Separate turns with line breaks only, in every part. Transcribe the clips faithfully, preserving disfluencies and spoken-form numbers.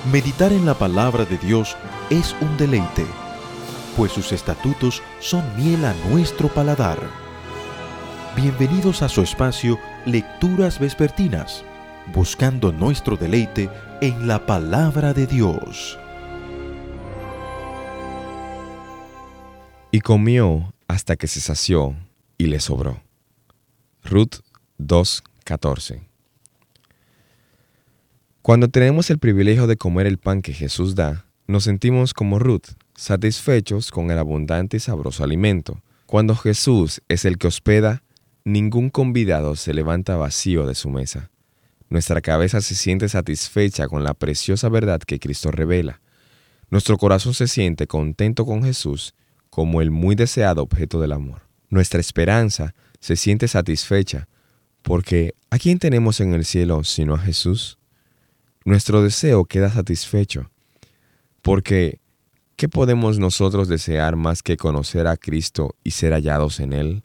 Meditar en la palabra de Dios es un deleite, pues sus estatutos son miel a nuestro paladar. Bienvenidos a su espacio Lecturas Vespertinas, buscando nuestro deleite en la palabra de Dios.
Y comió hasta que se sació y le sobró. Ruth dos catorce. Cuando tenemos el privilegio de comer el pan que Jesús da, nos sentimos como Ruth, satisfechos con el abundante y sabroso alimento. Cuando Jesús es el que hospeda, ningún convidado se levanta vacío de su mesa. Nuestra cabeza se siente satisfecha con la preciosa verdad que Cristo revela. Nuestro corazón se siente contento con Jesús como el muy deseado objeto del amor. Nuestra esperanza se siente satisfecha porque ¿a quién tenemos en el cielo sino a Jesús? Nuestro deseo queda satisfecho porque ¿qué podemos nosotros desear más que conocer a Cristo y ser hallados en Él?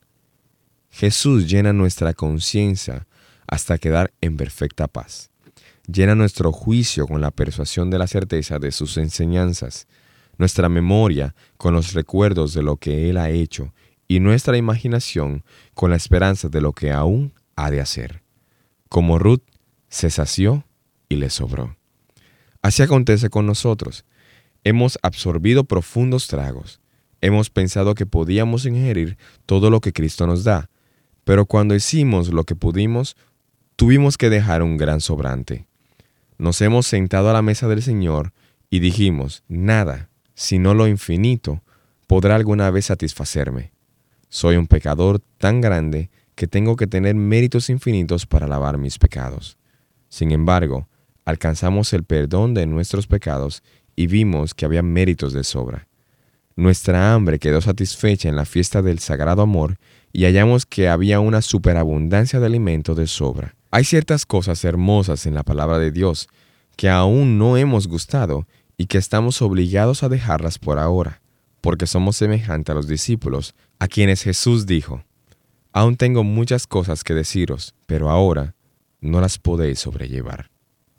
Jesús llena nuestra conciencia hasta quedar en perfecta paz. Llena nuestro juicio con la persuasión de la certeza de sus enseñanzas, nuestra memoria con los recuerdos de lo que Él ha hecho y nuestra imaginación con la esperanza de lo que aún ha de hacer. Como Ruth, se sació y le sobró. Así acontece con nosotros. Hemos absorbido profundos tragos. Hemos pensado que podíamos ingerir todo lo que Cristo nos da, pero cuando hicimos lo que pudimos, tuvimos que dejar un gran sobrante. Nos hemos sentado a la mesa del Señor y dijimos, nada, sino lo infinito, podrá alguna vez satisfacerme. Soy un pecador tan grande que tengo que tener méritos infinitos para lavar mis pecados. Sin embargo, alcanzamos el perdón de nuestros pecados y vimos que había méritos de sobra. Nuestra hambre quedó satisfecha en la fiesta del sagrado amor y hallamos que había una superabundancia de alimento de sobra. Hay ciertas cosas hermosas en la palabra de Dios que aún no hemos gustado y que estamos obligados a dejarlas por ahora, porque somos semejantes a los discípulos, a quienes Jesús dijo, «Aún tengo muchas cosas que deciros, pero ahora no las podéis sobrellevar».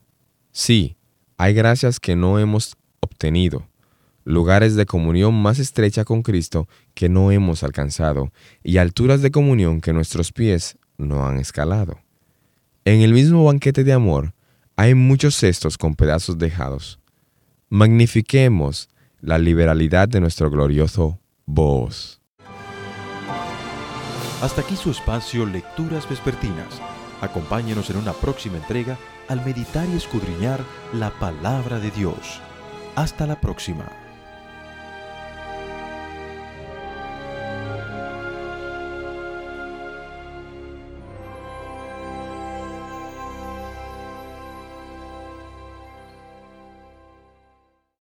Sí, hay gracias que no hemos obtenido, lugares de comunión más estrecha con Cristo que no hemos alcanzado y alturas de comunión que nuestros pies no han escalado. En el mismo banquete de amor hay muchos cestos con pedazos dejados. Magnifiquemos la liberalidad de nuestro glorioso Boaz.
Hasta aquí su espacio Lecturas Vespertinas. Acompáñenos en una próxima entrega al meditar y escudriñar la palabra de Dios. Hasta la próxima.